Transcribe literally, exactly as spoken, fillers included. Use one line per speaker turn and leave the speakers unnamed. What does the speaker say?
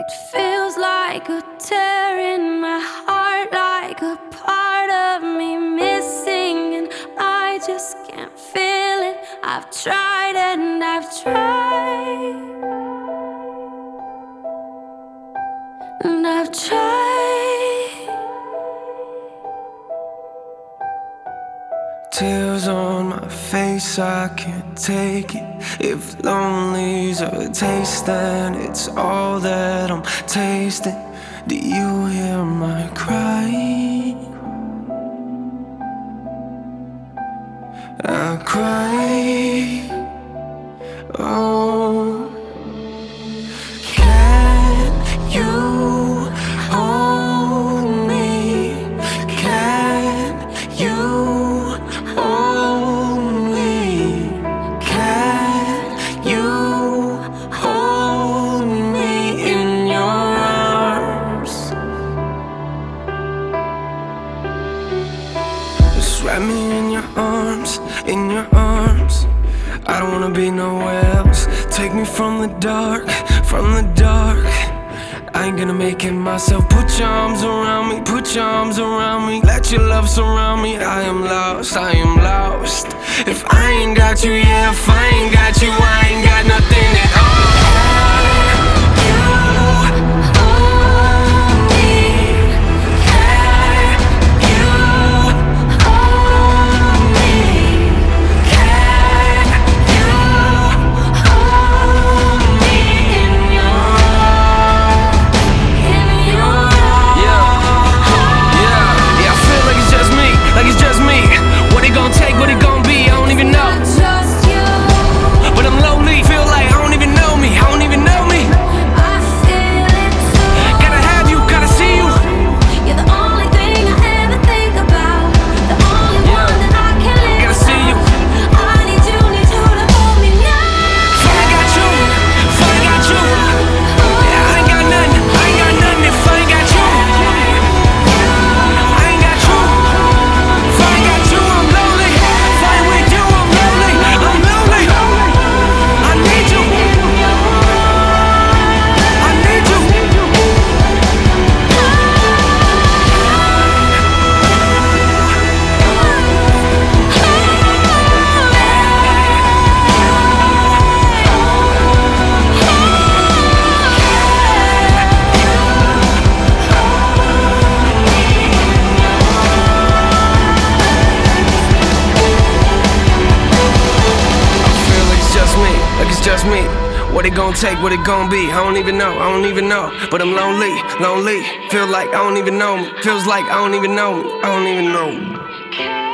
It feels like a tear in my heart, like a part of me missing, and I just can't feel it. I've tried and I've tried, and I've tried.
Tears on my face, I can't take it. If lonely's a taste, then it's all that I'm tasting. Do you hear my cry? I cry. Oh, can you hold me? Can you hold me? Can you hold me in your arms? Just wrap me in your arms, in your arms. I don't wanna be nowhere else. Take me from the dark, from the dark. I ain't gonna make it myself. Put your arms around me, put your arms around me. Let your love surround me. I am lost, I am lost. If I ain't got you, yeah, if I ain't got you, I ain't got nothing at all. Just me. What it gon' take, what it gon' be? I don't even know, I don't even know. But I'm lonely, lonely. Feel like I don't even know me. Feels like I don't even know me. I don't even know me.